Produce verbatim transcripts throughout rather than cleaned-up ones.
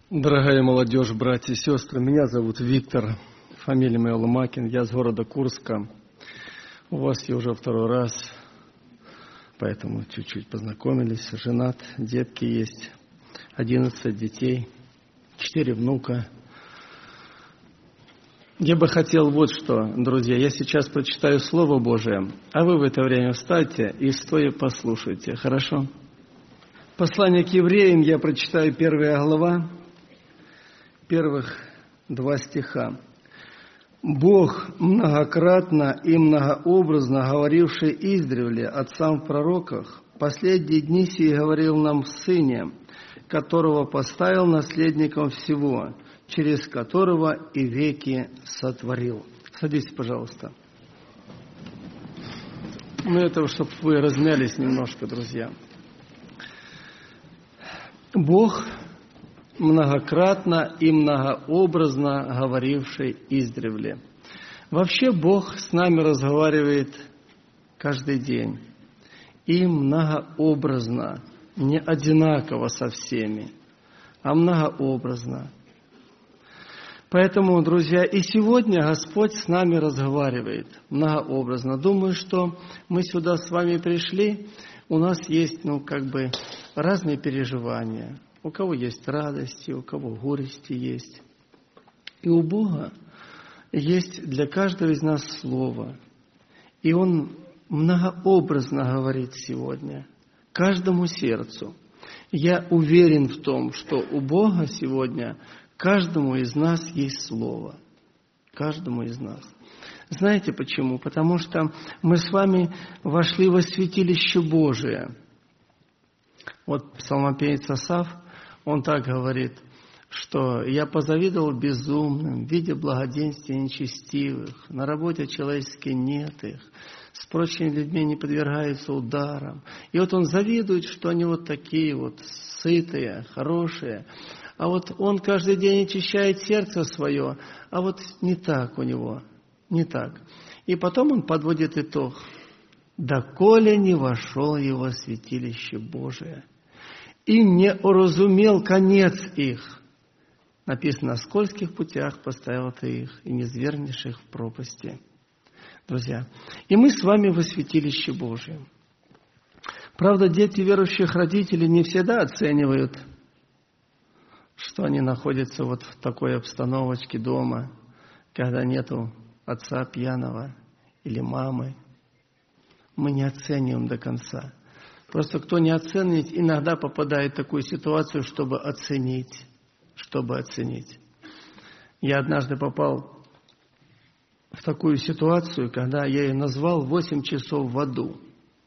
Дорогая молодежь, братья и сестры, меня зовут Виктор, фамилия моя Ломакин, я с города Курска. У вас я уже второй раз, поэтому чуть-чуть познакомились. Женат, детки есть, одиннадцать детей, четыре внука. Я бы хотел вот что, друзья, я сейчас прочитаю Слово Божие, а вы в это время встаньте и стоя послушайте, хорошо? Послание к евреям я прочитаю первая глава, первых два стиха. «Бог, многократно и многообразно говоривший издревле отцам в пророках, последние дни сии говорил нам в Сыне, которого поставил наследником всего, через которого и веки сотворил». Садитесь, пожалуйста. Ну, это чтобы вы размялись немножко, друзья. Бог, многократно и многообразно говоривший издревле. Вообще Бог с нами разговаривает каждый день. И многообразно, не одинаково со всеми, а многообразно. Поэтому, друзья, и сегодня Господь с нами разговаривает многообразно. Думаю, что мы сюда с вами пришли, у нас есть, ну, как бы, разные переживания. У кого есть радости, у кого горести есть. И у Бога есть для каждого из нас Слово. И Он многообразно говорит сегодня каждому сердцу. Я уверен в том, что у Бога сегодня каждому из нас есть Слово. Каждому из нас. Знаете почему? Потому что мы с вами вошли во святилище Божие. Вот псалмопевец Асаф, он так говорит, что «я позавидовал безумным, видя благоденствия нечестивых, на работе человеческой нет их, с прочими людьми не подвергаются ударам». И вот он завидует, что они вот такие вот сытые, хорошие, а вот он каждый день очищает сердце свое, а вот не так у него, не так. И потом он подводит итог. «Доколе не вошел его во святилище Божие, и не уразумел конец их». Написано: «На скользких путях поставил ты их, и не низвергнешь их в пропасти». Друзья, и мы с вами во святилище Божьем. Правда, дети верующих родителей не всегда оценивают, что они находятся вот в такой обстановочке дома, когда нету отца пьяного или мамы. Мы не оцениваем до конца. Просто кто не оценит, иногда попадает в такую ситуацию, чтобы оценить. Чтобы оценить. Я однажды попал в такую ситуацию, когда я ее назвал «восемь часов в аду».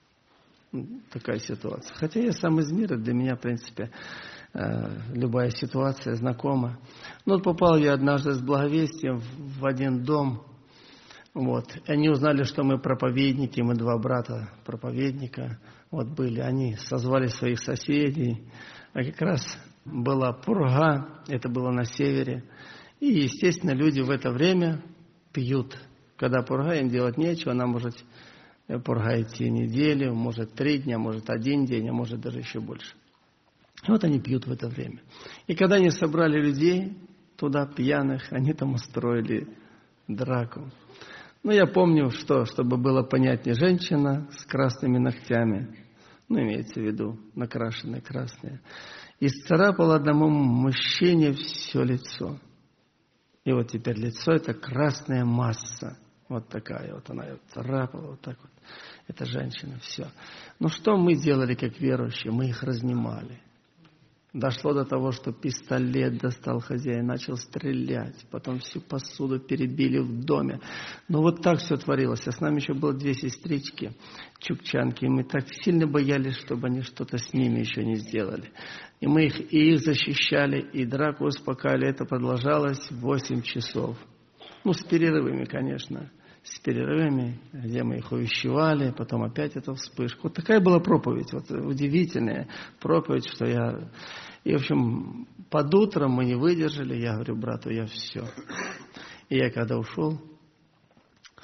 Такая ситуация. Хотя я сам из мира, для меня, в принципе, любая ситуация знакома. Но попал я однажды с благовестием в один дом. Вот. И они узнали, что мы проповедники, мы два брата проповедника вот были. Они созвали своих соседей. А как раз была пурга, это было на севере. И, естественно, люди в это время пьют. Когда пурга, им делать нечего, она может пурга идти неделю, может три дня, может один день, а может даже еще больше. И вот они пьют в это время. И когда они собрали людей туда, пьяных, они там устроили драку. Ну, я помню, что, чтобы было понятнее, женщина с красными ногтями, ну, имеется в виду, накрашенные красные, исцарапала одному мужчине все лицо. И вот теперь лицо — это красная масса. Вот такая вот она царапала, вот так вот. Это женщина, все. Ну, что мы делали, как верующие? Мы их разнимали. Дошло до того, что пистолет достал хозяин, начал стрелять. Потом всю посуду перебили в доме. Ну, вот так все творилось. А с нами еще было две сестрички, чукчанки. И мы так сильно боялись, чтобы они что-то с ними еще не сделали. И мы их, и их защищали, и драку успокаивали. Это продолжалось восемь часов. Ну, с перерывами, конечно. С перерывами, где мы их увещевали, потом опять эту вспышку. Вот такая была проповедь, вот удивительная проповедь, что я... И, в общем, под утром мы не выдержали, я говорю брату, я все. И я когда ушел,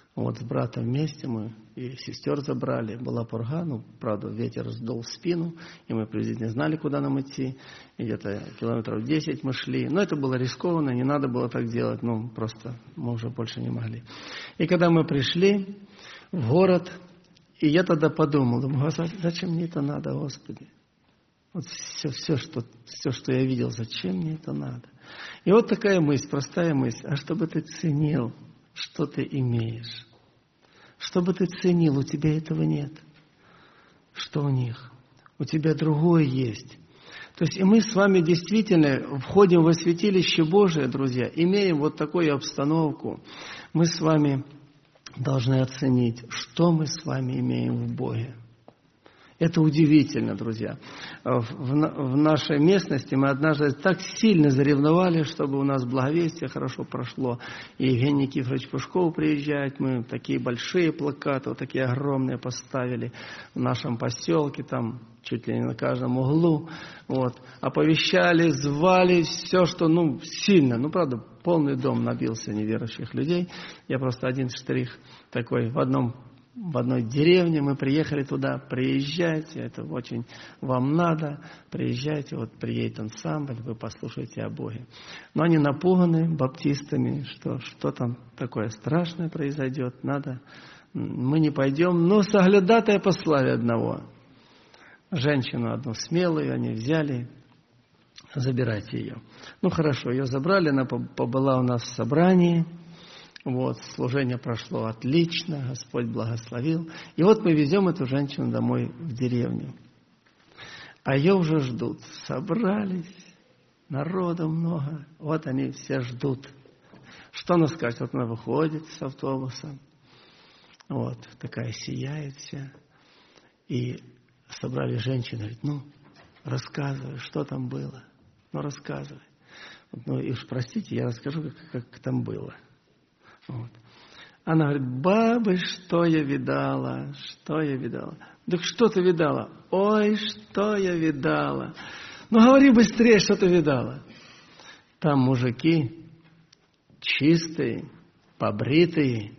Вот с братом вместе мы и сестер забрали. Была пурга, ну, правда, ветер сдул в спину, и мы приблизительно не знали, куда нам идти. И где-то километров десять мы шли. Но это было рискованно, не надо было так делать. Ну, просто мы уже больше не могли. И когда мы пришли в город, и я тогда подумал, думаю, зачем мне это надо, Господи? Вот все, все, что, все, что я видел, зачем мне это надо? И вот такая мысль, простая мысль. А чтобы ты ценил, что ты имеешь. Чтобы ты ценил, у тебя этого нет. Что у них? У тебя другое есть. То есть и мы с вами действительно входим во святилище Божие, друзья, имеем вот такую обстановку. Мы с вами должны оценить, что мы с вами имеем в Боге. Это удивительно, друзья. В, в нашей местности мы однажды так сильно заревновали, чтобы у нас благовестие хорошо прошло. И Евгений Никифорович Пушков приезжает, мы такие большие плакаты, вот такие огромные поставили в нашем поселке, там чуть ли не на каждом углу. Вот. Оповещали, звали, все, что, ну, сильно. Ну, правда, полный дом набился неверующих людей. Я просто один штрих такой в одном В одной деревне мы приехали туда, приезжайте, это очень вам надо, приезжайте, вот приедет ансамбль, вы послушайте о Боге. Но они напуганы баптистами, что что там такое страшное произойдет, надо, мы не пойдем, но соглядатая послали одного, женщину одну смелую, они взяли, забирайте ее. Ну хорошо, ее забрали, она побыла у нас в собрании. Вот, служение прошло отлично, Господь благословил. И вот мы везем эту женщину домой в деревню. А ее уже ждут. Собрались, народу много. Вот они все ждут. Что она скажет? Вот она выходит с автобуса. Вот, такая сияет вся. И собрали женщину. Говорит, ну, рассказывай, что там было. Ну, рассказывай. Вот, ну, и уж простите, я расскажу, как, как там было. Вот. Она говорит, бабы, что я видала, что я видала. Так что ты видала? Ой, что я видала. Ну, говори быстрее, что ты видала. Там мужики чистые, побритые,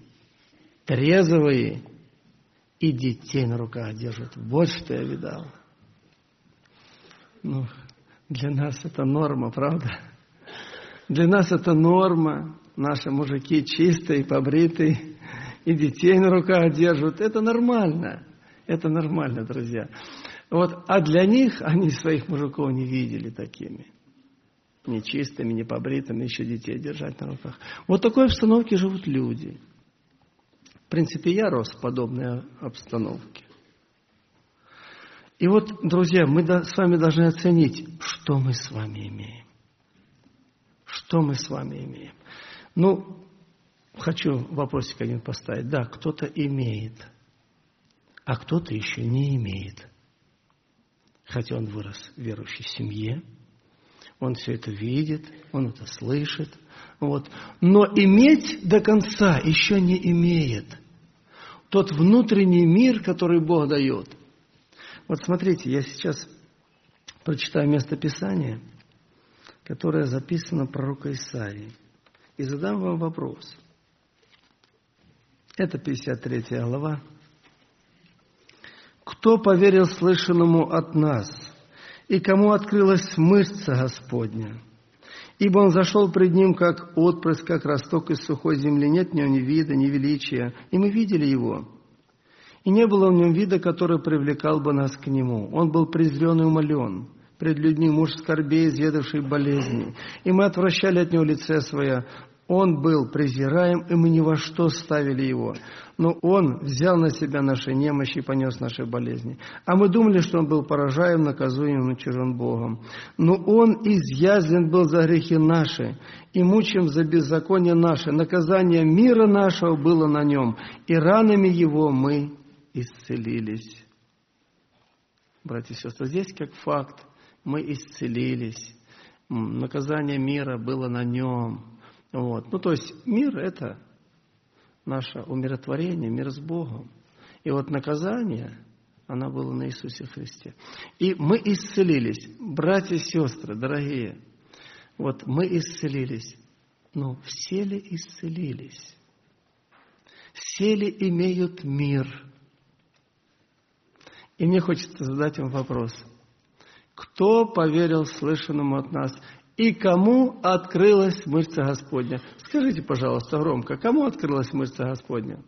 трезвые и детей на руках держат. Вот что я видала. Ну, для нас это норма, правда? Для нас это норма. Наши мужики чистые, побритые, и детей на руках держат. Это нормально. Это нормально, друзья. Вот. А для них они своих мужиков не видели такими. Не чистыми, не побритыми, еще детей держать на руках. Вот в такой обстановке живут люди. В принципе, я рос в подобной обстановке. И вот, друзья, мы с вами должны оценить, что мы с вами имеем. Что мы с вами имеем. Ну, хочу вопросик один поставить. Да, кто-то имеет, а кто-то еще не имеет. Хотя он вырос в верующей семье, он все это видит, он это слышит. Вот. Но иметь до конца еще не имеет. Тот внутренний мир, который Бог дает. Вот смотрите, я сейчас прочитаю местописание, которое записано пророка Исаии. И задам вам вопрос. Это пятьдесят третья глава. «Кто поверил слышанному от нас, и кому открылась мышца Господня? Ибо он зашел пред ним, как отпрыск, как росток из сухой земли, нет в нем ни вида, ни величия, и мы видели его. И не было в нем вида, который привлекал бы нас к нему. Он был презрен и умолен пред людьми, муж скорбей, изведавший болезни, и мы отвращали от него лице свое. Он был презираем, и мы ни во что ставили его. Но он взял на себя наши немощи и понес наши болезни. А мы думали, что он был поражаем, наказуем, уничижен Богом. Но он изъязвлен был за грехи наши, и мучим за беззаконие наше. Наказание мира нашего было на нем, и ранами его мы исцелились». Братья и сестры, здесь как факт. Мы исцелились. Наказание мира было на нем. Вот. Ну, то есть мир – это наше умиротворение, мир с Богом. И вот наказание, оно было на Иисусе Христе. И мы исцелились. Братья и сестры, дорогие, вот мы исцелились. Но все ли исцелились? сели имеют мир. И мне хочется задать вам вопрос. Кто поверил слышанному от нас? И кому открылась мышца Господня? Скажите, пожалуйста, громко, кому открылась мышца Господня?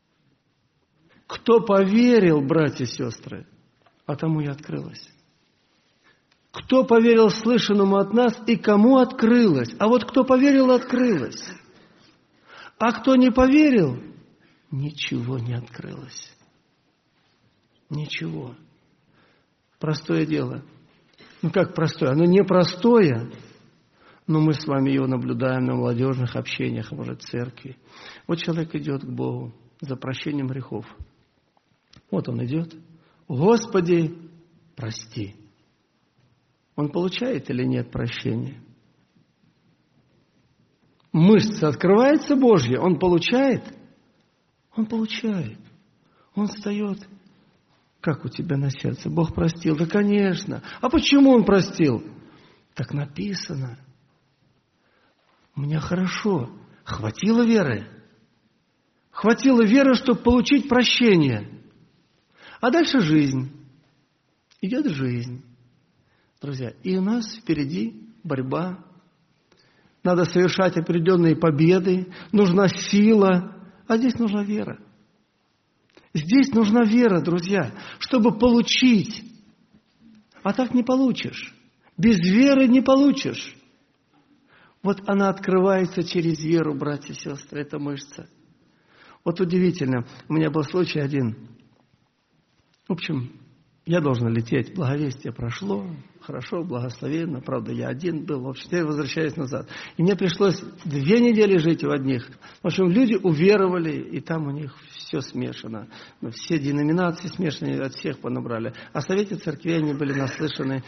Кто поверил, братья и сестры, а тому и открылась. Кто поверил слышанному от нас, и кому открылось? А вот кто поверил, открылось. А кто не поверил, ничего не открылось. Ничего. Простое дело. Ну как простое? Оно не простое, но мы с вами его наблюдаем на молодежных общениях, может, в церкви. Вот человек идет к Богу за прощением грехов. Вот он идет. Господи, прости. Он получает или нет прощения? Мышца открывается Божья, он получает? Он получает. Он встает. Как у тебя на сердце? Бог простил? Да, конечно. А почему Он простил? Так написано. У меня хорошо. Хватило веры. Хватило веры, чтобы получить прощение. А дальше жизнь. Идет жизнь. Друзья, и у нас впереди борьба. Надо совершать определенные победы. Нужна сила. А здесь нужна вера. Здесь нужна вера, друзья, чтобы получить. А так не получишь. Без веры не получишь. Вот она открывается через веру, братья и сестры, эта мышца. Вот удивительно. У меня был случай один. В общем, я должен лететь. Благовестие прошло. Хорошо, благословенно. Правда, я один был. В общем, я возвращаюсь назад. И мне пришлось две недели жить у одних. В общем, люди уверовали, и там у них все смешано. Все деноминации смешанные, от всех понабрали. А в Совете церквей они были наслышаны.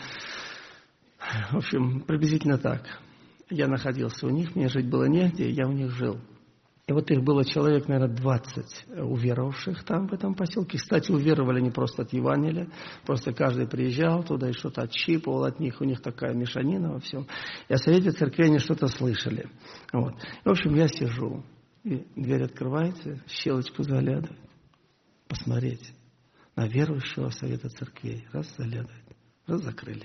В общем, приблизительно так. Я находился у них, мне жить было негде, я у них жил. И вот их было человек, наверное, двадцать уверовавших там, в этом поселке. Кстати, уверовали не просто от Евангелия, просто каждый приезжал туда и что-то отщипывал от них. У них такая мешанина во всем. И о Совете церкви они что-то слышали. Вот. И, в общем, я сижу, и дверь открывается, в щелочку заглядывает. Посмотреть на верующего Совета церквей. Раз заглядывает, раз закрыли.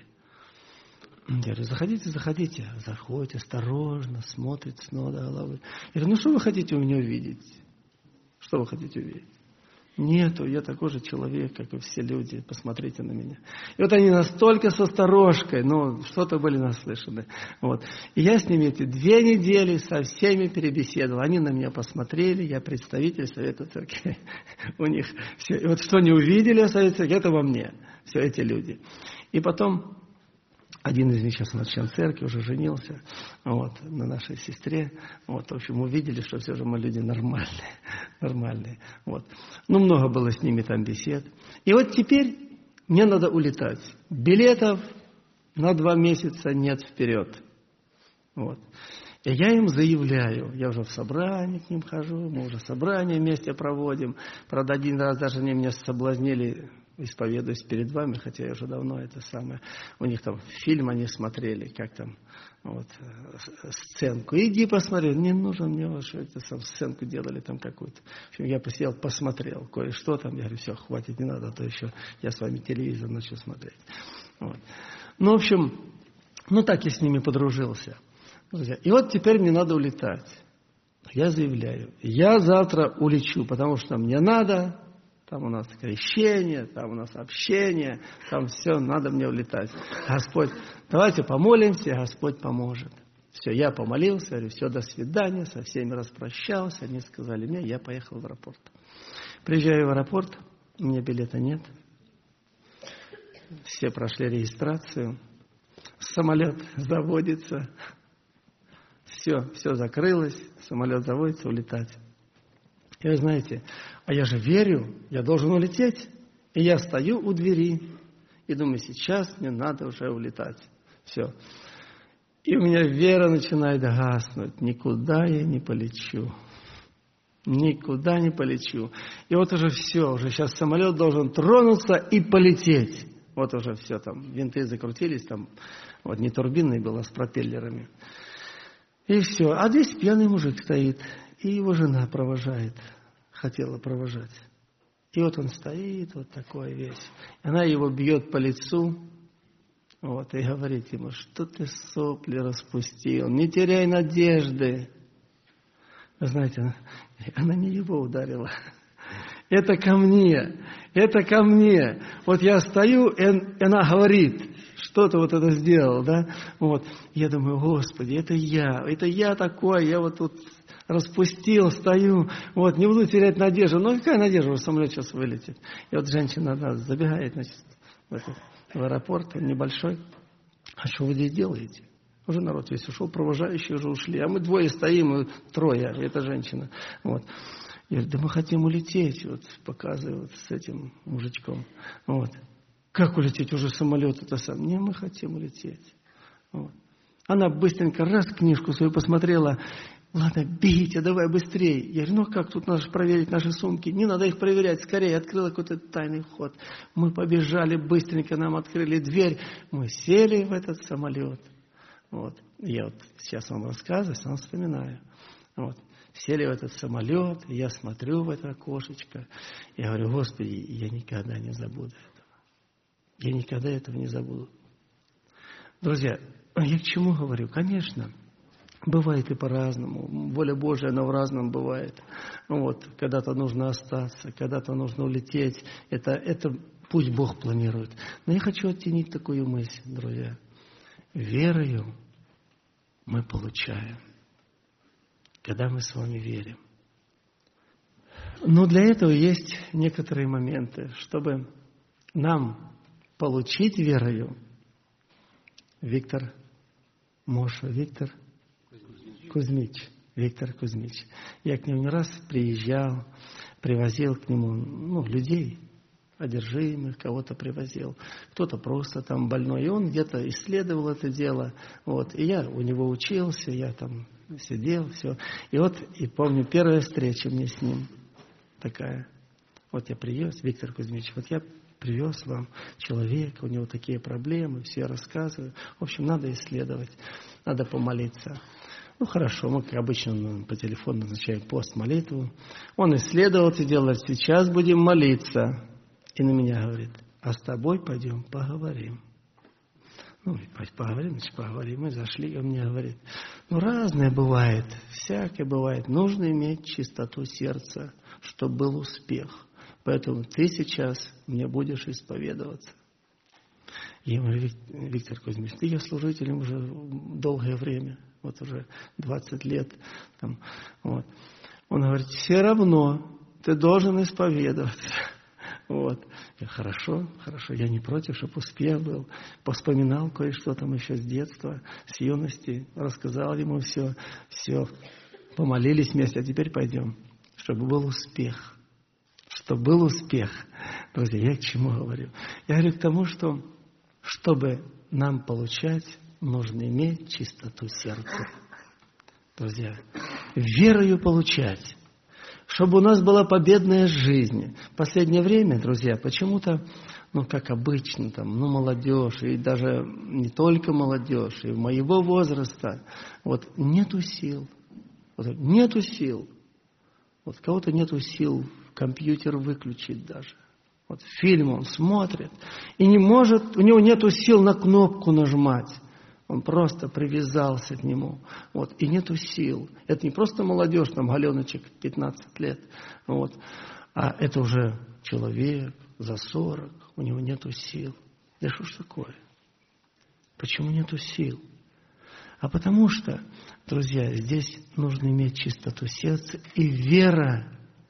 Я говорю, заходите, заходите. Заходит, осторожно, смотрит снова до головы. Я говорю, ну что вы хотите у меня увидеть? Что вы хотите увидеть? Нету, я такой же человек, как и все люди. Посмотрите на меня. И вот они настолько с осторожкой, ну, что-то были наслышаны. Вот. И я с ними эти две недели со всеми перебеседовал. Они на меня посмотрели, я представитель Совета церкви. У них все. И вот что они увидели о Совете церкви, это во мне. Все эти люди. И потом... Один из них сейчас у нас член церкви, уже женился, вот, на нашей сестре. Вот, в общем, увидели, что все же мы люди нормальные, нормальные. Вот. Ну, много было с ними там бесед. И вот теперь мне надо улетать. Билетов на два месяца нет вперед. Вот. И я им заявляю, я уже в собрании к ним хожу, мы уже собрание вместе проводим. Правда, один раз даже они меня соблазнили, исповедуюсь перед вами, хотя я уже давно это самое. У них там фильм они смотрели, как там, вот, сценку. Иди посмотри, не нужно мне вашу эту сам, сценку делали там какую-то. В общем, я посидел, посмотрел кое-что там. Я говорю, все, хватит, не надо, а то еще я с вами телевизор начал смотреть. Вот. Ну, в общем, ну так я с ними подружился. Друзья. И вот теперь мне надо улетать. Я заявляю, я завтра улечу, потому что мне надо... Там у нас крещение, там у нас общение, там все, надо мне улетать. Господь, давайте помолимся, Господь поможет. Все, я помолился, говорю, все, до свидания, со всеми распрощался. Они сказали мне, я поехал в аэропорт. Приезжаю в аэропорт, у меня билета нет. Все прошли регистрацию. Самолет заводится. Все, все закрылось, самолет заводится, улетать. И вы знаете, а я же верю, я должен улететь. И я стою у двери и думаю, сейчас мне надо уже улетать. Все. И у меня вера начинает гаснуть. Никуда я не полечу. Никуда не полечу. И вот уже все, уже сейчас самолет должен тронуться и полететь. Вот уже все там, винты закрутились, там, вот не турбинный был, а с пропеллерами. И все. А здесь пьяный мужик стоит, и его жена провожает. хотела провожать. И вот он стоит, вот такой весь. Она его бьет по лицу, вот, и говорит ему, что ты сопли распустил, не теряй надежды. Вы знаете, она, она не его ударила. Это ко мне, это ко мне. Вот я стою, и она говорит, что ты вот это сделал, да? Вот. Я думаю, Господи, это я, это я такой, я вот тут распустил, стою, вот, не буду терять надежду. Ну, какая надежда, что самолет сейчас вылетит? И вот женщина, да, забегает, значит, в, этот, в аэропорт, небольшой. А что вы здесь делаете? Уже народ весь ушел, провожающие уже ушли. А мы двое стоим, и трое, эта женщина. Вот. Я говорю, да мы хотим улететь, вот, показываю вот с этим мужичком. Вот. Как улететь? Уже самолет это сам. Не, мы хотим улететь. Вот. Она быстренько раз книжку свою посмотрела. Ладно, бейте, давай быстрее. Я говорю, ну как, тут надо проверить наши сумки. Не надо их проверять, скорее. Открыла какой-то тайный ход. Мы побежали, быстренько нам открыли дверь. Мы сели в этот самолет. Вот. Я вот сейчас вам рассказываю, сам вспоминаю. Вот. Сели в этот самолет, я смотрю в это окошечко. Я говорю, Господи, я никогда не забуду этого. Я никогда этого не забуду. Друзья, я к чему говорю? Конечно, бывает и по-разному. Воля Божия, она в разном бывает. Вот. Когда-то нужно остаться, когда-то нужно улететь. Это, это пусть Бог планирует. Но я хочу оттенить такую мысль, друзья. Верою мы получаем, когда мы с вами верим. Но для этого есть некоторые моменты, чтобы нам получить верою. Виктор Моша, Виктор Кузьмич, Виктор Кузьмич. Я к нему не раз приезжал, привозил к нему ну, людей, одержимых, кого-то привозил, кто-то просто там больной. И он где-то исследовал это дело. Вот. И я у него учился, я там сидел, все. И вот, и помню, первая встреча мне с ним такая. Вот я привез, Виктор Кузьмич, вот я привез вам человека, у него такие проблемы, все я рассказываю. В общем, надо исследовать, надо помолиться. Ну, хорошо, мы, как обычно, по телефону назначаем пост, молитву. Он исследовал это дело, сейчас будем молиться. И на меня говорит, а с тобой пойдем поговорим. Ну, поговорим, значит, поговорим. Мы зашли, и он мне говорит, ну, разное бывает, всякое бывает. Нужно иметь чистоту сердца, чтобы был успех. Поэтому ты сейчас мне будешь исповедоваться. Я говорю, Виктор Кузьмич, ты я служителем уже долгое время, вот уже двадцать лет. Там, вот. Он говорит, все равно ты должен исповедоваться. Вот. Я, хорошо, хорошо, я не против, чтобы успех был. Вспоминал кое-что там еще с детства, с юности, рассказал ему все, все. Помолились вместе, а теперь пойдем, чтобы был успех. Чтобы был успех. Друзья, я к чему говорю? Я говорю к тому, что чтобы нам получать, нужно иметь чистоту сердца. Друзья, верою получать. Чтобы у нас была победная жизнь. В последнее время, друзья, почему-то, ну, как обычно, там, ну, молодежь, и даже не только молодежь, и моего возраста, вот, нету сил. Вот, нету сил. Вот, кого-то нету сил компьютер выключить даже. Вот, фильм он смотрит, и не может, у него нету сил на кнопку нажимать. Он просто привязался к нему. Вот, и нету сил. Это не просто молодежь, там, Галеночек, пятнадцать лет. Вот, а это уже человек за сорок. У него нету сил. Да что ж такое? Почему нету сил? А потому что, друзья, здесь нужно иметь чистоту сердца и вера.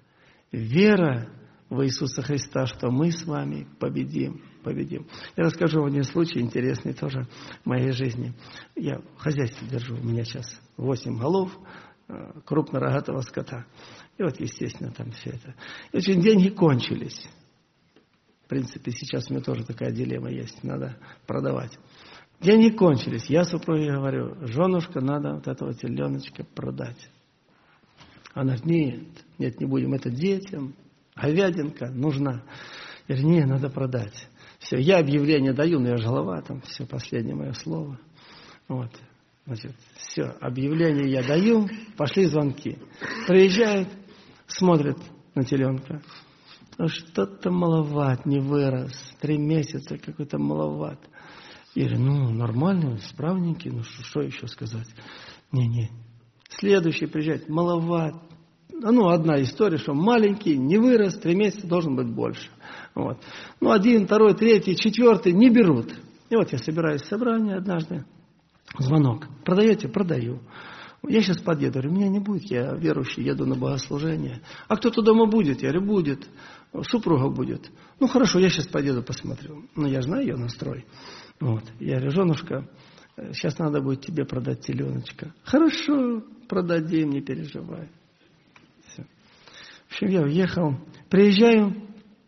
Вера в Иисуса Христа, что мы с вами победим. победим. Я расскажу вам один случай интересный тоже в моей жизни. Я в хозяйстве держу, у меня сейчас восемь голов крупнорогатого скота. И вот, естественно, там все это. И очень деньги кончились. В принципе, сейчас у меня тоже такая дилемма есть, надо продавать. Деньги кончились. Я супруге говорю, женушка, надо вот этого теленочка продать. Она говорит, нет, нет, не будем, это детям. Говядинка нужна. Я говорю, не, надо продать. Все, я объявление даю, но я же голова, там все, последнее мое слово. Вот, значит, все, объявление я даю, пошли звонки. Приезжают, смотрят, на теленка. Что-то маловат, не вырос. Три месяца какой-то маловат. Я говорю, ну, нормальный, справненький, ну, что, что еще сказать? Не-не. Следующий приезжает, маловат. Ну, одна история, что маленький, не вырос, три месяца должен быть больше. Вот. Ну, один, второй, третий, четвертый не берут. И вот я собираюсь в собрание однажды. Звонок. Продаете? Продаю. Я сейчас подъеду. Говорю, меня не будет, я верующий, еду на богослужение. А кто-то дома будет? Я говорю, будет. Супруга будет. Ну, хорошо, я сейчас подъеду, посмотрю. Ну, я знаю ее настрой. Вот. Я говорю, женушка, сейчас надо будет тебе продать теленочка. Хорошо, продадим, не переживай. Все. В общем, я уехал. Приезжаю,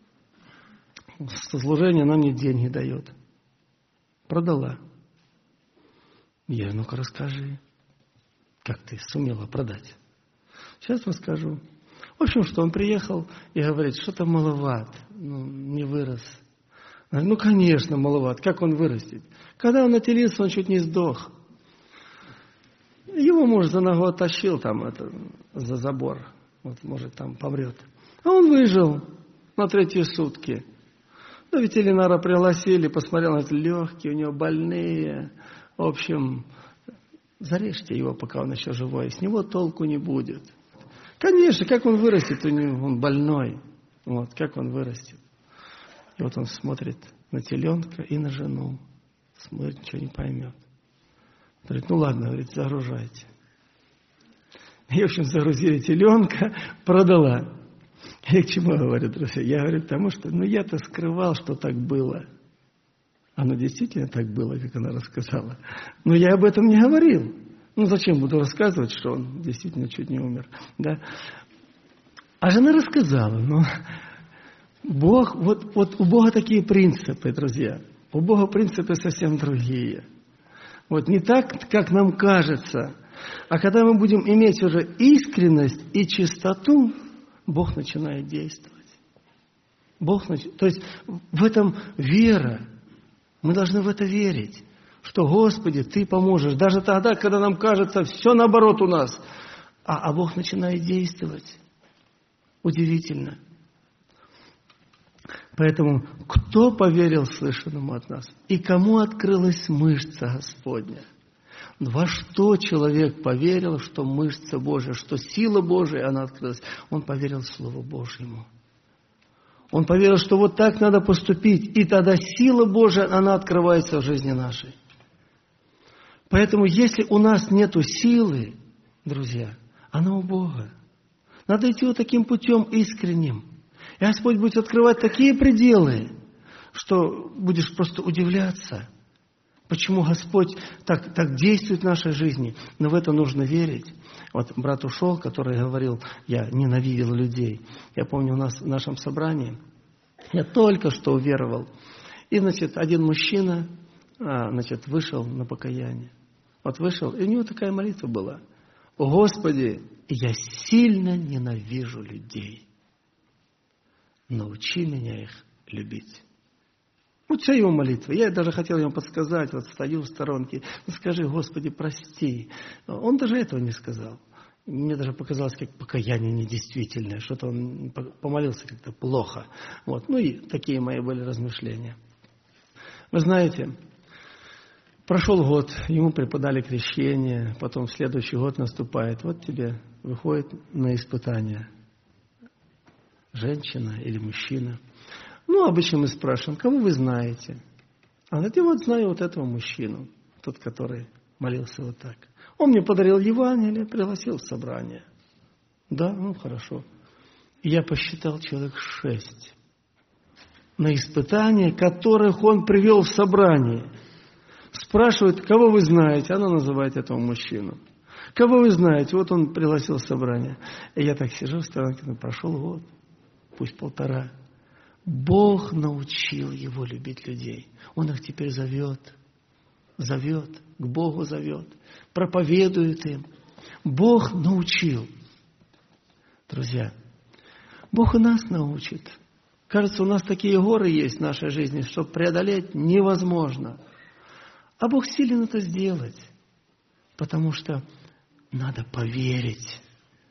со служения она мне деньги дает. Продала. Я говорю, ну-ка расскажи, как ты сумела продать. Сейчас расскажу. В общем, что он приехал и говорит, что-то маловат, ну, не вырос. Я говорю, ну, конечно, маловат, как он вырастет? Когда он отелился, он чуть не сдох. Его муж за ногу оттащил там, это, за забор, вот, может, там помрет. А он выжил на третьи сутки. Ну, ветеринара пригласили, посмотрел, это легкие, у него больные. В общем, зарежьте его, пока он еще живой, с него толку не будет. Конечно, как он вырастет, у него, он больной. Вот, как он вырастет. И вот он смотрит на теленка и на жену. Смотрит, ничего не поймет. Говорит, ну ладно, говорит, загружайте. И, в общем, загрузили теленка, продала. Я к чему говорю, друзья? Я говорю к тому, что ну я-то скрывал, что так было. Оно действительно так было, как она рассказала. Но я об этом не говорил. Ну, зачем буду рассказывать, что он действительно чуть не умер. Да? А жена рассказала. Но Бог, вот, вот у Бога такие принципы, друзья. У Бога принципы совсем другие. Вот не так, как нам кажется. А когда мы будем иметь уже искренность и чистоту, Бог начинает действовать. Бог нач... То есть в этом вера. Мы должны в это верить, что, Господи, Ты поможешь. Даже тогда, когда нам кажется, все наоборот у нас. А, а Бог начинает действовать. Удивительно. Поэтому, кто поверил слышанному от нас? И кому открылась мышца Господня? Во что человек поверил, что мышца Божия, что сила Божия, она открылась? Он поверил Слову Божьему. Он поверил, что вот так надо поступить. И тогда сила Божия, она открывается в жизни нашей. Поэтому, если у нас нету силы, друзья, она у Бога. Надо идти вот таким путем искренним. И Господь будет открывать такие пределы, что будешь просто удивляться, почему Господь так, так действует в нашей жизни. Но в это нужно верить. Вот брат ушел, который говорил, я ненавидел людей. Я помню, у нас в нашем собрании, я только что уверовал. И, значит, один мужчина, значит, вышел на покаяние. Вот вышел, и у него такая молитва была. О, Господи, я сильно ненавижу людей. Научи меня их любить. Вот вся его молитва. Я даже хотел ему подсказать, вот стою в сторонке, ну, скажи, Господи, прости. Он даже этого не сказал. Мне даже показалось, как покаяние недействительное, что-то он помолился как-то плохо. Вот. Ну и такие мои были размышления. Вы знаете, прошел год, ему преподали крещение, потом следующий год наступает, вот тебе выходит на испытание женщина или мужчина. Ну, обычно мы спрашиваем, кого вы знаете? А он говорит, я вот знаю вот этого мужчину, тот, который молился вот так. Он мне подарил Евангелие, пригласил в собрание. Да, ну хорошо. И я посчитал человек шесть на испытания, которых он привел в собрание. Спрашивает, кого вы знаете? Она называет этого мужчину. Кого вы знаете? Вот он пригласил в собрание. И я так сижу в сторонке, ну, прошел год, пусть полтора. Бог научил его любить людей. Он их теперь зовет, зовет, к Богу зовет, проповедует им. Бог научил. Друзья, Бог и нас научит. Кажется, у нас такие горы есть в нашей жизни, что преодолеть невозможно. А Бог силен это сделать, потому что надо поверить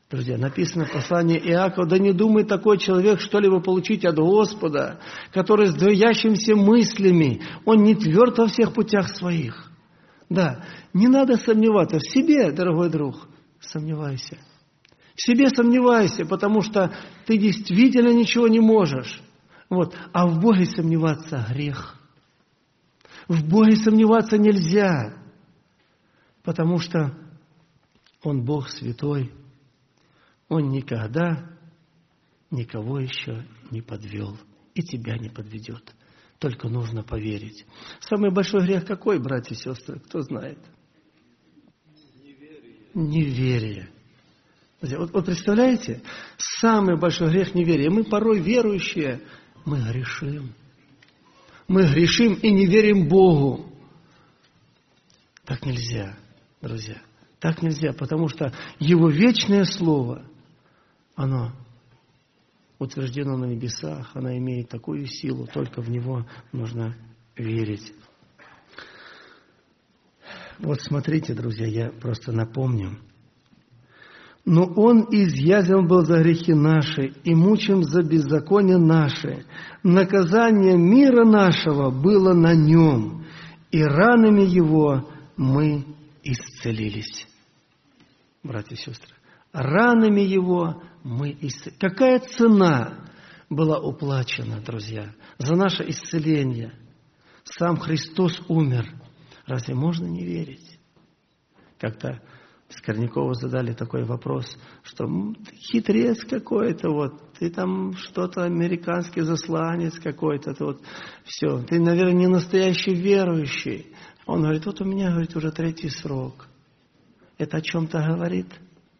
Друзья, написано в послании Иакова: «Да не думай такой человек что-либо получить от Господа, который с двоящимися мыслями, он не тверд во всех путях своих». Да, не надо сомневаться в себе, дорогой друг, сомневайся. В себе сомневайся, потому что ты действительно ничего не можешь. Вот. А в Боге сомневаться грех. В Боге сомневаться нельзя, потому что Он Бог святой. Он никогда никого еще не подвел и тебя не подведет. Только нужно поверить. Самый большой грех какой, братья и сестры? Кто знает? Неверие. Неверие. Вот, вот представляете, самый большой грех — неверие. Мы порой верующие, мы грешим. Мы грешим и не верим Богу. Так нельзя, друзья. Так нельзя, потому что Его вечное Слово, оно утверждено на небесах, оно имеет такую силу, только в Него нужно верить. Вот смотрите, друзья, я просто напомню. «Но Он изъязен был за грехи наши и мучим за беззаконие наши. Наказание мира нашего было на Нем, и ранами Его мы исцелились». Братья и сестры, ранами Его мы исцелились. Какая цена была уплачена, друзья, за наше исцеление? Сам Христос умер. Разве можно не верить? Как-то Скорнякову задали такой вопрос, что хитрец какой-то, вот, ты там что-то американский засланец какой-то, вот, все, ты, наверное, не настоящий верующий. Он говорит: вот у меня, говорит, уже третий срок. Это о чем-то говорит?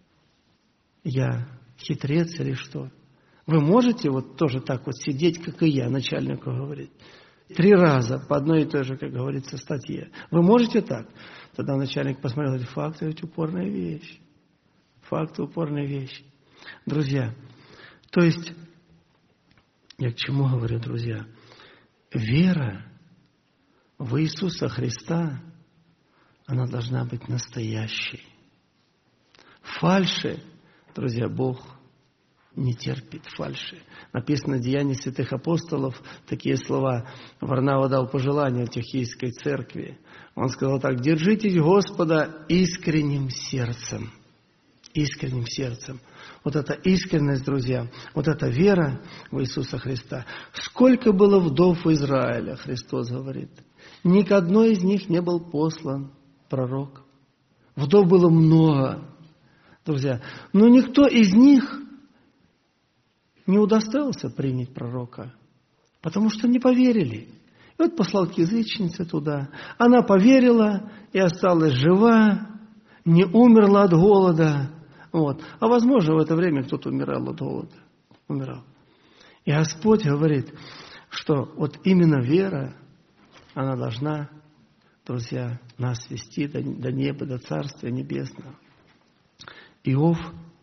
Я хитрец или что? Вы можете вот тоже так вот сидеть, как и я, начальнику говорить? Три раза по одной и той же, как говорится, статье. Вы можете так? Тогда начальник посмотрел: говорит: факты ведь упорная вещь. Факты упорная вещь. Друзья, то есть, я к чему говорю, друзья? Вера в Иисуса Христа, она должна быть настоящей. Фальши, друзья, Бог не терпит фальши. Написано в Деянии святых апостолов такие слова. Варнава дал пожелание в Антиохийской церкви. Он сказал так: «Держитесь Господа искренним сердцем». Искренним сердцем. Вот эта искренность, друзья, вот эта вера в Иисуса Христа. Сколько было вдов в Израиле, Христос говорит. Ни к одной из них не был послан пророк. Вдов было много, друзья. Но никто из них не удостоился принять пророка, потому что не поверили. И вот послал к язычнице туда. Она поверила и осталась жива, не умерла от голода. Вот. А возможно, в это время кто-то умирал от голода. Умирал. И Господь говорит, что вот именно вера, она должна, друзья, нас вести до, до неба, до Царствия Небесного. Иов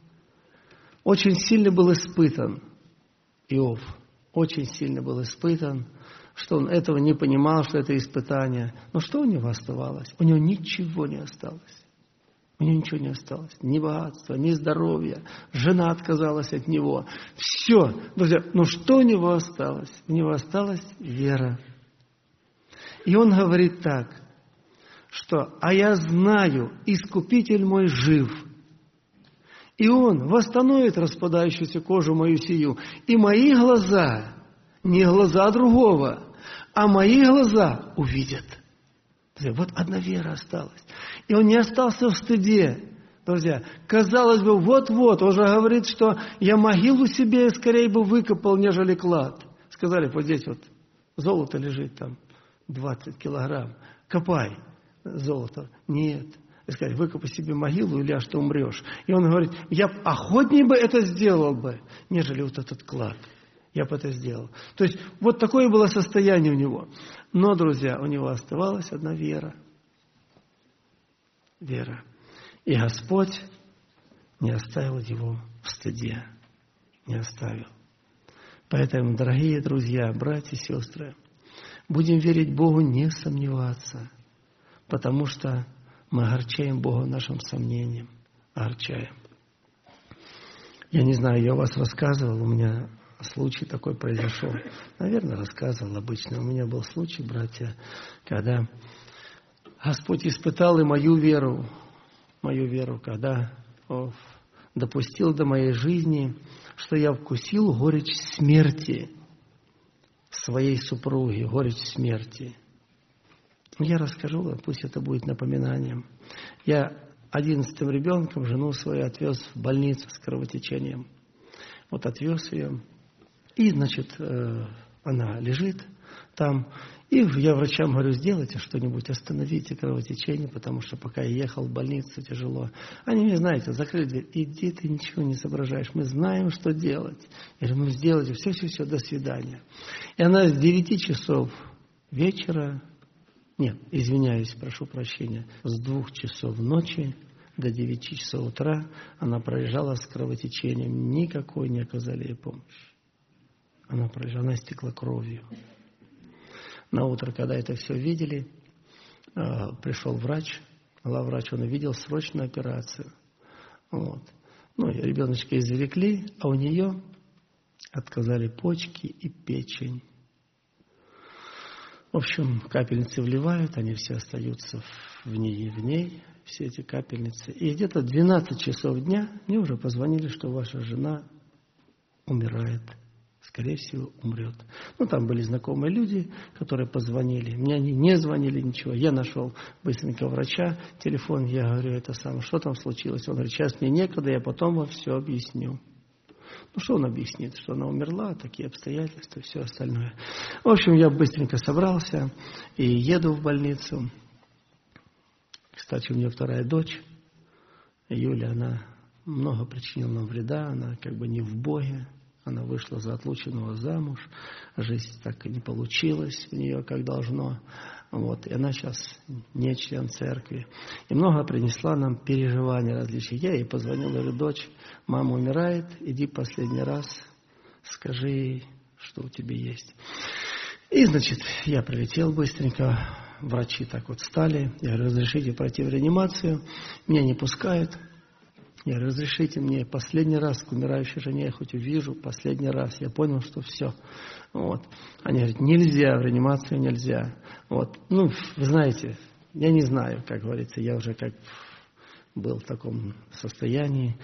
очень сильно был испытан. Иов очень сильно был испытан, что он этого не понимал, что это испытание. Но что у него оставалось? У него ничего не осталось. У него ничего не осталось. Ни богатства, ни здоровья. Жена отказалась от него. Все. Друзья, ну что у него осталось? У него осталась вера. И он говорит так, что «А я знаю, Искупитель мой жив, и Он восстановит распадающуюся кожу мою сию, и мои глаза, не глаза другого, а мои глаза увидят». Вот одна вера осталась. И он не остался в стыде. Друзья, казалось бы, вот-вот, он же говорит, что я могилу себе скорее бы выкопал, нежели клад. Сказали, вот здесь вот золото лежит там, двадцать килограмм. Копай золото. Нет. И сказать, выкопай себе могилу, или аж ты умрешь. И он говорит, я охотнее бы это сделал бы, нежели вот этот клад. Я бы это сделал. То есть, вот такое было состояние у него. Но, друзья, у него оставалась одна вера. Вера. И Господь не оставил его в стыде. Не оставил. Поэтому, дорогие друзья, братья и сестры, будем верить Богу, не сомневаться. Потому что мы огорчаем Бога нашим сомнением. Огорчаем. Я не знаю, я у вас рассказывал, у меня случай такой произошел. Наверное, рассказывал обычно. У меня был случай, братья, когда Господь испытал и мою веру, мою веру, когда о, допустил до моей жизни, что я вкусил горечь смерти своей супруги, горечь смерти. Я расскажу, пусть это будет напоминанием. Я одиннадцатым ребенком жену свою отвез в больницу с кровотечением. Вот отвез ее. И, значит, она лежит там. И я врачам говорю, сделайте что-нибудь, остановите кровотечение, потому что пока я ехал в больницу, тяжело. Они мне, знаете, закрыли дверь. Иди, ты ничего не соображаешь. Мы знаем, что делать. Я говорю, ну сделайте, все-все-все, до свидания. И она с девяти часов вечера, нет, извиняюсь, прошу прощения, с двух часов ночи до девяти часов утра она проезжала с кровотечением. Никакой не оказали ей помощи. Она проезжала, она истекла кровью. На утро, когда это все видели, пришел врач, главврач, он увидел срочную операцию. Вот. Ну, ребеночка извлекли, а у нее отказали почки и печень. В общем, капельницы вливают, они все остаются в ней и в ней, все эти капельницы. И где-то в двенадцать часов дня мне уже позвонили, что ваша жена умирает. Скорее всего, умрет. Ну, там были знакомые люди, которые позвонили. Мне они не звонили, ничего. Я нашел быстренько врача, телефон, я говорю, это самое, что там случилось? Он говорит, сейчас мне некогда, я потом вам все объясню. Ну, что он объяснит? Что она умерла, такие обстоятельства, все остальное. В общем, я быстренько собрался и еду в больницу. Кстати, у меня вторая дочь, Юля, она много причинила нам вреда, она как бы не в Боге. Она вышла за отлученного замуж, жизнь так и не получилась у нее, как должно. Вот. И она сейчас не член церкви. И много принесла нам переживаний различных. Я ей позвонил, говорю, дочь, мама умирает, иди последний раз, скажи ей, что у тебя есть. И, значит, я прилетел быстренько, врачи так вот стали. Я говорю, разрешите пройти в реанимацию, меня не пускают. Я говорю, разрешите мне последний раз к умирающей жене, я хоть увижу, последний раз. Я понял, что все. Вот. Они говорят, нельзя, в реанимацию нельзя. Вот. Ну, вы знаете, я не знаю, как говорится, я уже как был в таком состоянии.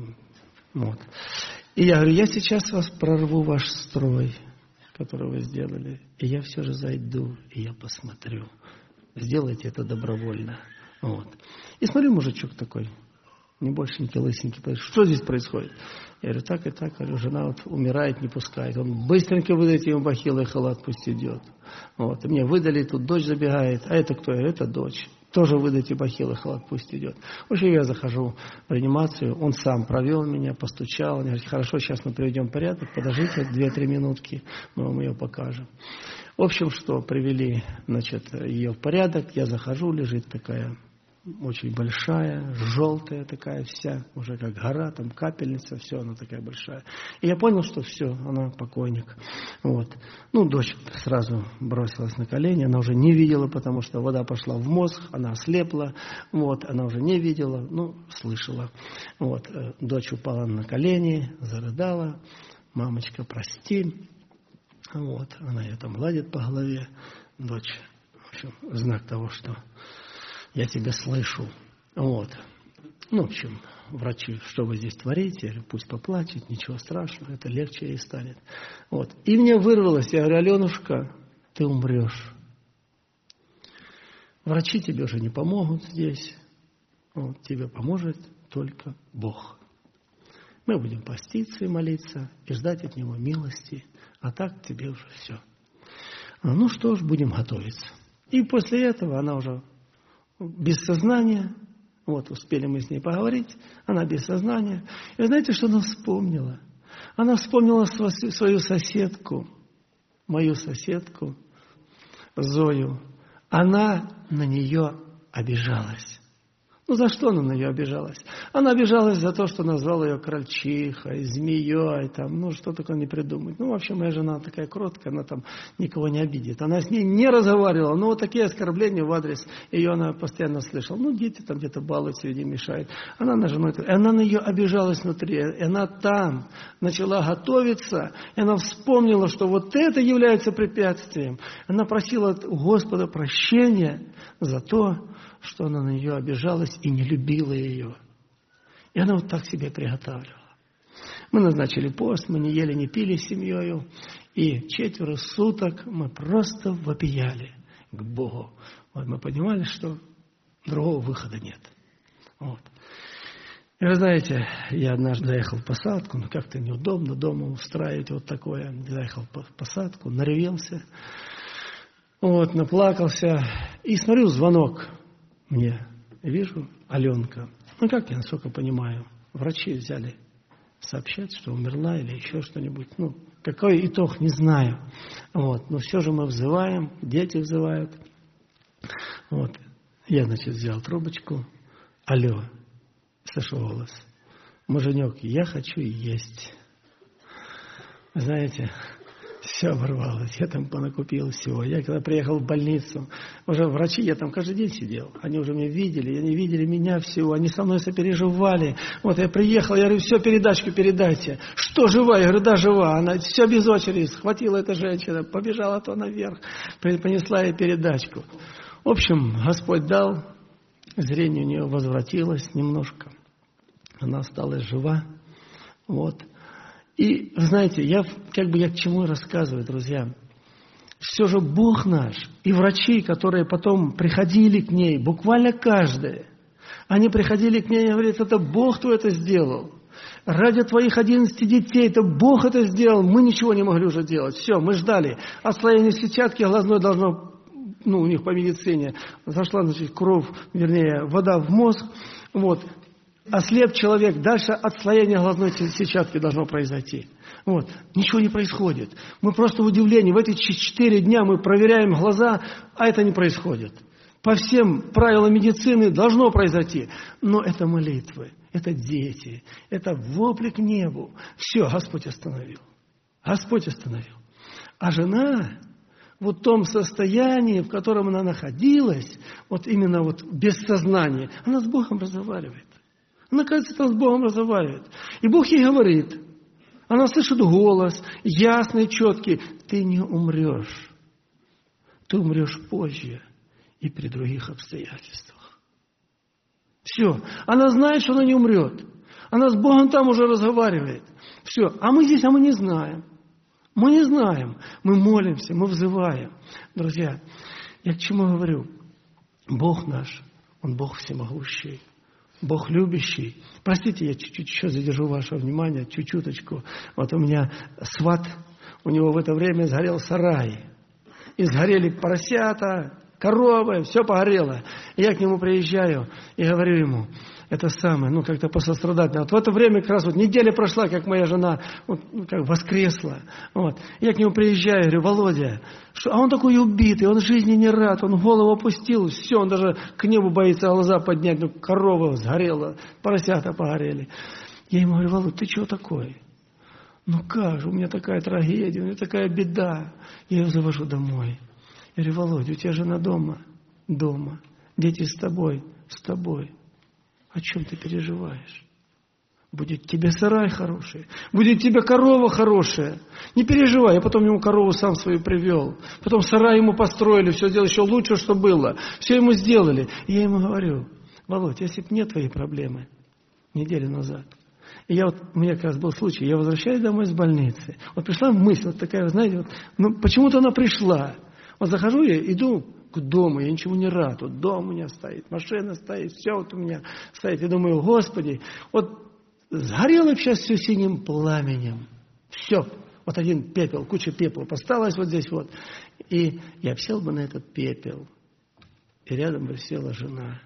Вот. И я говорю, я сейчас вас прорву ваш строй, который вы сделали, и я все же зайду, и я посмотрю. Сделайте это добровольно. Вот. И смотрю, мужичок такой, не большенький, лысенький. Что здесь происходит? Я говорю, так и так. Я говорю, жена вот умирает, не пускает. Он быстренько выдайте ему бахилы и халат, пусть идет. Вот. И мне выдали, тут дочь забегает. А это кто? Я говорю, это дочь. Тоже выдайте бахилы и халат, пусть идет. В общем, я захожу в реанимацию. Он сам провел меня, постучал. Он говорит, хорошо, сейчас мы приведем в порядок. Подождите две-три минутки, мы вам ее покажем. В общем, что привели, значит, ее в порядок. Я захожу, лежит такая очень большая, желтая такая вся, уже как гора, там капельница, все, она такая большая. И я понял, что все, она покойник. Вот. Ну, дочь сразу бросилась на колени, она уже не видела, потому что вода пошла в мозг, она ослепла, вот, она уже не видела, ну, слышала. Вот. Дочь упала на колени, зарыдала, мамочка, прости. Вот. Она ее там гладит по голове. Дочь, в общем, знак того, что я тебя слышу. Вот. Ну, в общем, врачи, что вы здесь творите? Я говорю, пусть поплачет, ничего страшного, это легче ей станет. Вот. И мне вырвалось, я говорю, Аленушка, ты умрешь. Врачи тебе уже не помогут здесь. Вот. Тебе поможет только Бог. Мы будем поститься и молиться, и ждать от Него милости. А так тебе уже все. Ну что ж, будем готовиться. И после этого она уже без сознания, вот успели мы с ней поговорить, она без сознания. И вы знаете, что она вспомнила? Она вспомнила свою соседку, мою соседку Зою. Она на нее обижалась. Ну, за что она на нее обижалась? Она обижалась за то, что назвал ее крольчихой, змеей, там, ну, что такое не придумать. Ну, вообще, моя жена такая кроткая, она там никого не обидит. Она с ней не разговаривала, но вот такие оскорбления в адрес ее она постоянно слышала. Ну, дети там где-то балуются, ей мешают. Она на жену, и она на нее обижалась внутри, и она там начала готовиться, и она вспомнила, что вот это является препятствием. Она просила у Господа прощения за то, что она на нее обижалась и не любила ее. И она вот так себе приготавливала. Мы назначили пост, мы не ели, не пили с семьей, и четверо суток мы просто вопияли к Богу. Вот мы понимали, что другого выхода нет. Вот. И вы знаете, я однажды заехал в посадку, ну как-то неудобно дома устраивать вот такое. Заехал в посадку, наревелся, вот, наплакался, и смотрю, звонок мне. Вижу, Аленка. Ну, как я, насколько понимаю, врачи взяли сообщать, что умерла или еще что-нибудь. Ну, какой итог, не знаю. Вот. Но все же мы взываем, дети взывают. Вот. Я, значит, взял трубочку. Алло, слышу голос. Муженек, я хочу есть. Знаете, все оборвалось. Я там понакупил всего. Я когда приехал в больницу, уже врачи, я там каждый день сидел. Они уже меня видели, они видели меня всего. Они со мной сопереживали. Вот я приехал, я говорю, все, передачку передайте. Что, жива? Я говорю, да, жива. Она все без очереди. Схватила эта женщина, побежала то наверх, понесла ей передачку. В общем, Господь дал, зрение у нее возвратилось немножко. Она осталась жива. Вот. И, знаете, я как бы я к чему рассказываю, друзья. Все же Бог наш и врачи, которые потом приходили к ней, буквально каждый, они приходили к ней и говорят, это Бог твой это сделал. Ради твоих одиннадцати детей, это Бог это сделал, мы ничего не могли уже делать. Все, мы ждали. Отслоение сетчатки глазной должно, ну, у них по медицине, зашла, значит, кровь, вернее, вода в мозг, вот. Ослеп человек, дальше отслоение глазной сетчатки должно произойти. Вот. Ничего не происходит. Мы просто в удивлении. В эти четыре дня мы проверяем глаза, а это не происходит. По всем правилам медицины должно произойти. Но это молитвы, это дети, это вопли к небу. Все, Господь остановил. Господь остановил. А жена, вот в том состоянии, в котором она находилась, вот именно вот без сознания, она с Богом разговаривает. Она, кажется, там с Богом разговаривает. И Бог ей говорит. Она слышит голос, ясный, четкий. Ты не умрешь. Ты умрешь позже и при других обстоятельствах. Все. Она знает, что она не умрет. Она с Богом там уже разговаривает. Все. А мы здесь, а мы не знаем. Мы не знаем. Мы молимся, мы взываем. Друзья, я к чему говорю? Бог наш, Он Бог всемогущий. Бог любящий. Простите, я чуть-чуть еще задержу ваше внимание, чуть-чуточку. Вот у меня сват, у него в это время сгорел сарай. И сгорели поросята, коровы, все погорело. И я к нему приезжаю и говорю ему, это самое, ну, как-то посострадательно. Вот в это время как раз вот неделя прошла, как моя жена вот, как воскресла. Вот. Я к нему приезжаю, говорю, Володя, что? А он такой убитый, он жизни не рад, он голову опустил, все, он даже к небу боится глаза поднять, ну, корова сгорела, поросята погорели. Я ему говорю, Володя, ты чего такой? Ну как же, у меня такая трагедия, у меня такая беда. Я его завожу домой. Я говорю, Володя, у тебя жена дома? Дома. Дети с тобой? С тобой. О чем ты переживаешь? Будет тебе сарай хороший, будет тебе корова хорошая. Не переживай, я потом ему корову сам свою привел. Потом сарай ему построили, все сделали еще лучше, что было. Все ему сделали. И я ему говорю, Володь, если бы не твои проблемы, неделю назад. И я вот, у меня как раз был случай, я возвращаюсь домой с больницы. Вот пришла мысль, вот такая, знаете, вот, ну почему-то она пришла. Вот захожу я, иду к дому, я ничего не рад. Вот дом у меня стоит, машина стоит, все вот у меня стоит. Я думаю, Господи, вот сгорело сейчас все синим пламенем. Все. Вот один пепел, куча пепла осталась вот здесь вот. И я сел бы на этот пепел, и рядом бы села жена.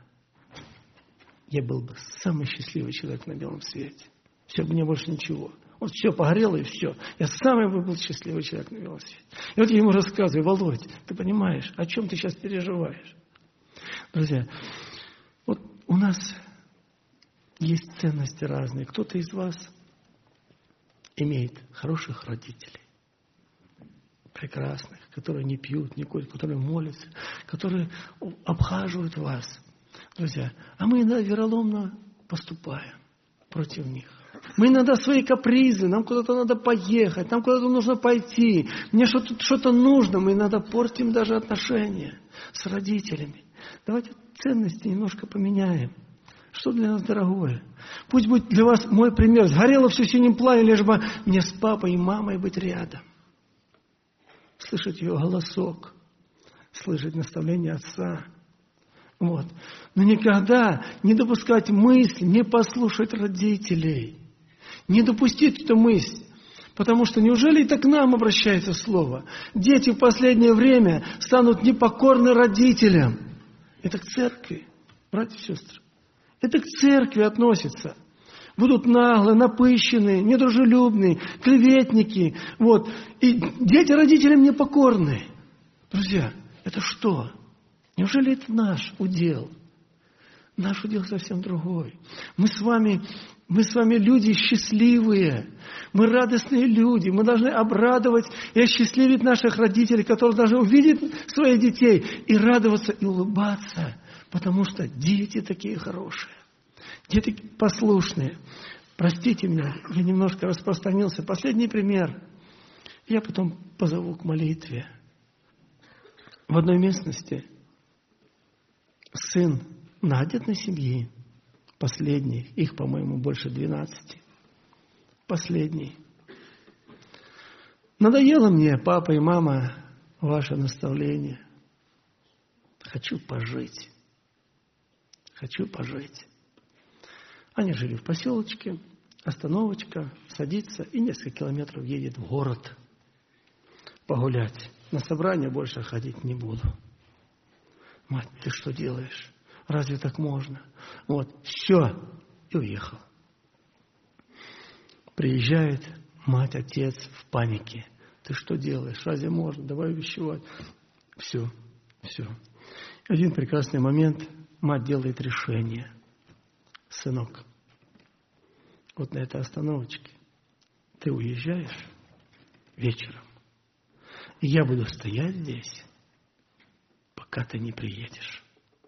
Я был бы самый счастливый человек на белом свете. Все, мне больше ничего. Вот все погорело и все. Я самый был счастливый человек на белом свете. И вот я ему рассказываю, Володь, ты понимаешь, о чем ты сейчас переживаешь? Друзья, вот у нас нас есть ценности разные. Кто-то из вас имеет хороших родителей, прекрасных, которые не пьют, не курят, которые молятся, которые обхаживают вас. Друзья, а мы иногда вероломно поступаем против них. Мы иногда свои капризы, нам куда-то надо поехать, нам куда-то нужно пойти, мне что-то, что-то нужно, мы иногда портим даже отношения с родителями. Давайте ценности немножко поменяем. Что для нас дорогое? Пусть будет для вас мой пример. Сгорело все синим пламенем, лишь бы мне с папой и мамой быть рядом. Слышать ее голосок, слышать наставление отца. Вот. Но никогда не допускать мысль, не послушать родителей. Не допустить эту мысль. Потому что неужели это к нам обращается слово? Дети в последнее время станут непокорны родителям. Это к церкви, братья и сестры. Это к церкви относится. Будут наглые, напыщенные, недружелюбные, клеветники. Вот. И дети родителям непокорны. Друзья, это что? Неужели это наш удел? Наш удел совсем другой. Мы с вами, мы с вами люди счастливые. Мы радостные люди. Мы должны обрадовать и осчастливить наших родителей, которые должны увидеть своих детей и радоваться, и улыбаться. Потому что дети такие хорошие. Дети послушные. Простите меня, я немножко распространился. Последний пример. Я потом позову к молитве. В одной местности сын многодетной семьи, последний, их, по-моему, больше двенадцати, последний. Надоело мне, папа и мама, ваше наставление. Хочу пожить. Хочу пожить. Они жили в поселочке, остановочка, садится и несколько километров едет в город погулять. На собрание больше ходить не буду. Мать, ты что делаешь? Разве так можно? Вот, все. И уехал. Приезжает мать, отец в панике. Ты что делаешь? Разве можно? Давай увещевать. Все, все. Один прекрасный момент мать делает решение. Сынок, вот на этой остановочке ты уезжаешь вечером. И я буду стоять здесь, пока ты не приедешь.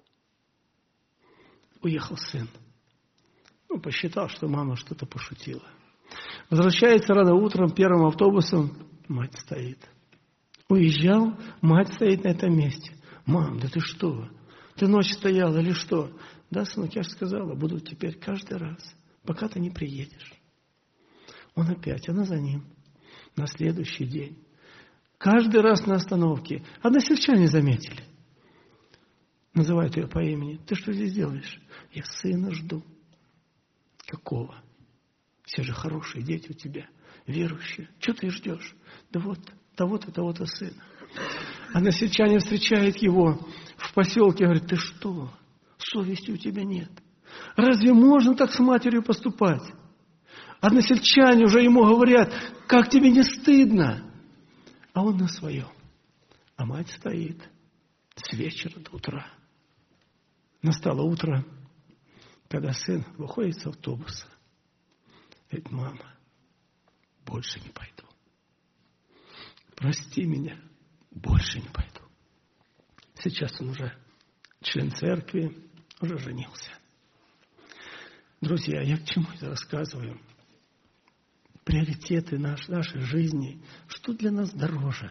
Уехал сын. Ну, посчитал, что мама что-то пошутила. Возвращается рано утром первым автобусом, мать стоит. Уезжал, мать стоит на этом месте. Мам, да ты что? Ты ночь стояла или что? Да, сынок, я же сказала, буду теперь каждый раз, пока ты не приедешь. Он опять, она за ним. На следующий день. Каждый раз на остановке. Односельчане заметили. Называют ее по имени. Ты что здесь делаешь? Я сына жду. Какого? Все же хорошие дети у тебя, верующие. Что ты ждешь? Да вот, того-то, того-то сына. Односельчане встречают его в поселке, говорят, ты что? Совести у тебя нет. Разве можно так с матерью поступать? Односельчане уже ему говорят, как тебе не стыдно? А он на своем. А мать стоит с вечера до утра. Настало утро, когда сын выходит с автобуса. Говорит, мама, больше не пойду. Прости меня, больше не пойду. Сейчас он уже член церкви, уже женился. Друзья, я к чему это рассказываю? Приоритеты наш, нашей жизни. Что для нас дороже?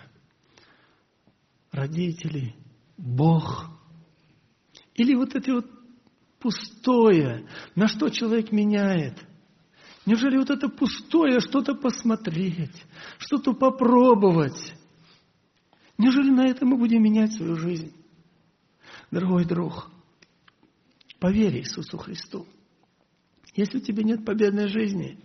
Родители, Бог. Или вот это вот пустое, на что человек меняет? Неужели вот это пустое что-то посмотреть, что-то попробовать? Неужели на это мы будем менять свою жизнь? Дорогой друг, поверь Иисусу Христу. Если у тебя нет победной жизни,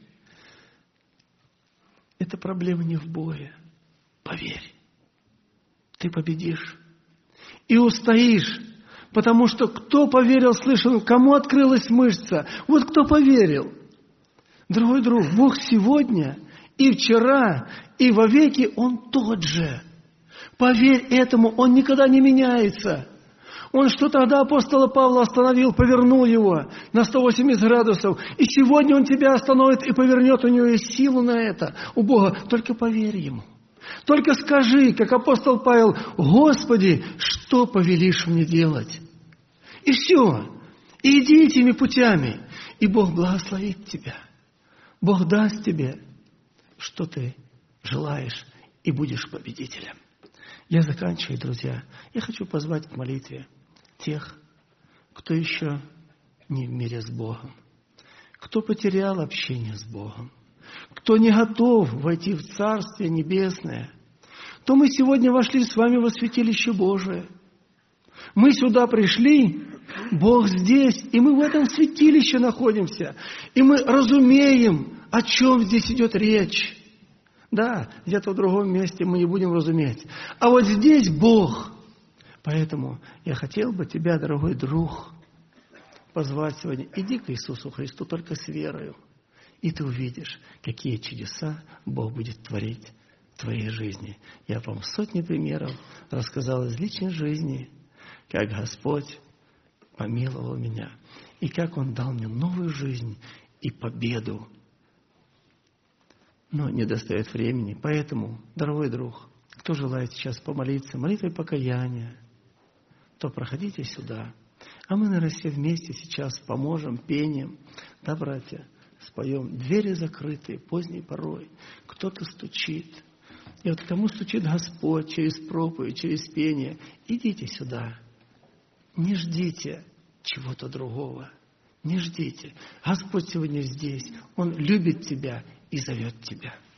это проблема не в Боге. Поверь. Ты победишь. И устоишь. Потому что кто поверил, слышал, кому открылась мышца? Вот кто поверил. Дорогой друг, Бог сегодня и вчера, и вовеки Он тот же. Поверь этому, Он никогда не меняется. Он что тогда апостола Павла остановил, повернул его на сто восемьдесят градусов. И сегодня он тебя остановит и повернет. У него есть сила на это. У Бога. Только поверь ему. Только скажи, как апостол Павел: Господи, что повелишь мне делать? И все. И иди этими путями. И Бог благословит тебя. Бог даст тебе, что ты желаешь, и будешь победителем. Я заканчиваю, друзья. Я хочу позвать к молитве тех, кто еще не в мире с Богом, кто потерял общение с Богом, кто не готов войти в Царствие Небесное. То мы сегодня вошли с вами во святилище Божие. Мы сюда пришли, Бог здесь, и мы в этом святилище находимся. И мы разумеем, о чем здесь идет речь. Да, где-то в другом месте мы не будем разуметь. А вот здесь Бог. Поэтому я хотел бы тебя, дорогой друг, позвать сегодня. Иди к Иисусу Христу только с верою. И ты увидишь, какие чудеса Бог будет творить в твоей жизни. Я вам сотни примеров рассказал из личной жизни, как Господь помиловал меня, и как Он дал мне новую жизнь и победу. Но не достает времени. Поэтому, дорогой друг, кто желает сейчас помолиться молитвой покаяния, то проходите сюда. А мы, наверное, все вместе сейчас поможем пением. Да, братья, споем. Двери закрыты поздней порой. Кто-то стучит. И вот кому стучит Господь через проповедь, через пение, идите сюда. Не ждите чего-то другого. Не ждите. Господь сегодня здесь. Он любит тебя и зовет тебя.